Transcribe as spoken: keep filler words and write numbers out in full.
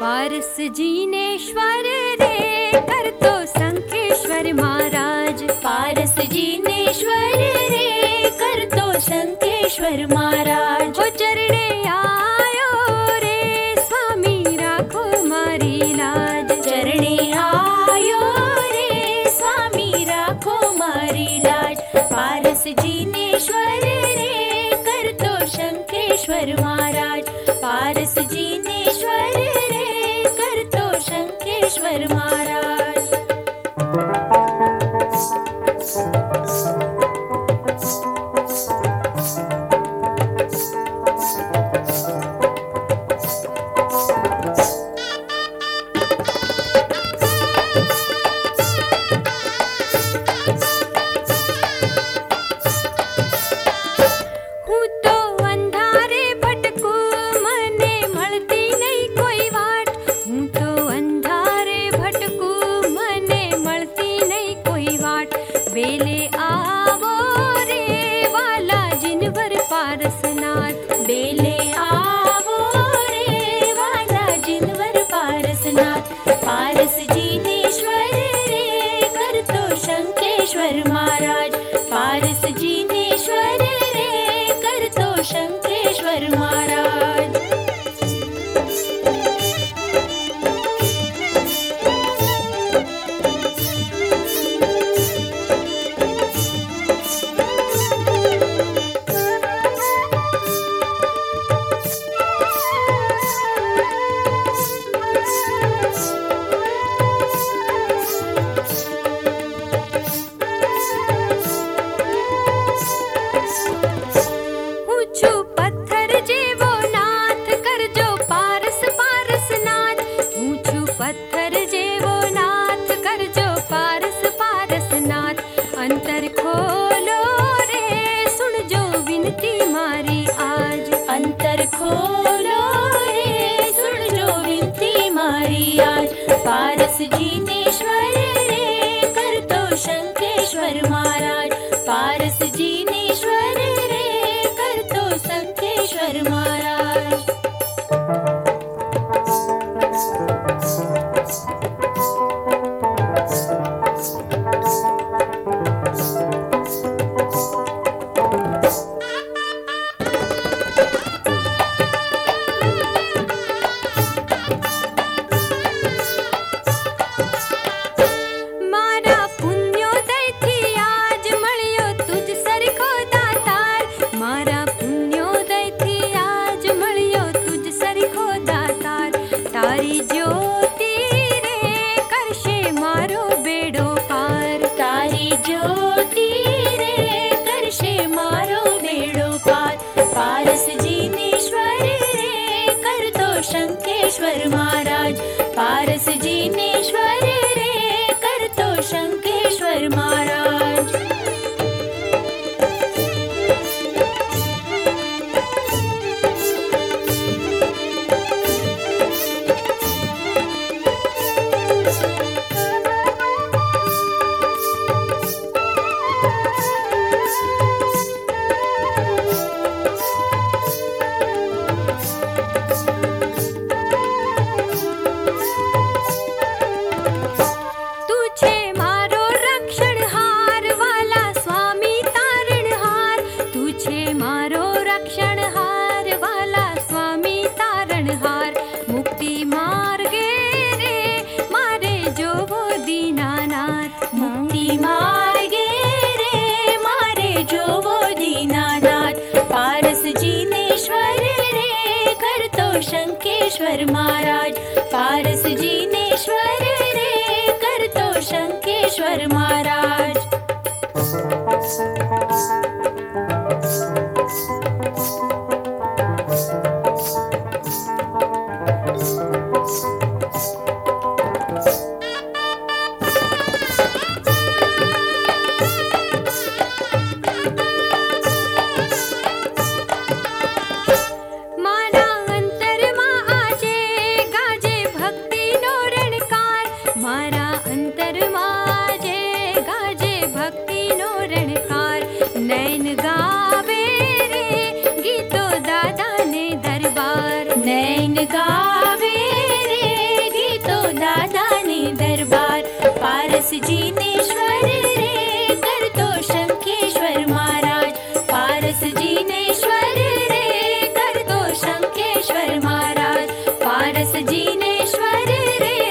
पारस जिनेश्वर रे करतो शंखेश्वर महाराज। पारस जिनेश्वर रे करतो शंखेश्वर महाराज। हो चरणे आयो रे स्वामी राखो मारी लाज। चरणे आयो रे स्वामी राखो मारी लाज। पारस जिनेश्वर रे करतो शंखेश्वर महाराज। पारस जिनेश्वर रे करतो शंखेश्वर महाराज। बेले आवो रे वाला जिनवर पारसनाथ। बेले आवो रे वाला जिनवर पारसनाथ। पारस जिनेश्वर रे करतो शंखेश्वर महाराज। पारस जिनेश्वर रे करतो शंखेश्वर महाराज। पत्थर जेवो नाथ करजो पारस पारसनाथ। अंतर खोलो रे सुन जो विनती मारी आज। अंतर खोलो रे सुन जो विनती मारी आज। पारस जिनेश्वर रे करतो शंखेश्वर महाराज। पारस जिनेश्वर रे करतो शंखेश्वर महाराज। तारी ज्योति रे करशे मारो बेड़ो पार। तारी ज्योति रे करशे मारो बेड़ो पार। पारस जिनेश्वर रे करतो शंखेश्वर महाराज। पारस जिनेश्वर रे करतो शंखेश्वर महाराज। मुक्ति मार्गे रे मारे जो वो दीनानाथ। मुक्ति मार्गे रे मारे जो वो दीनानाथ। पारस जिनेश्वर रे करतो शंखेश्वर महाराज। पारस जिनेश्वर रे करतो शंखेश्वर महाराज। मारा अंतर मा आजे गाजे भक्ति जिनेश्वर रे कर दो शंखेश्वर महाराज, पारस जिनेश्वर रे कर दो शंखेश्वर महाराज, पारस जिनेश्वर रे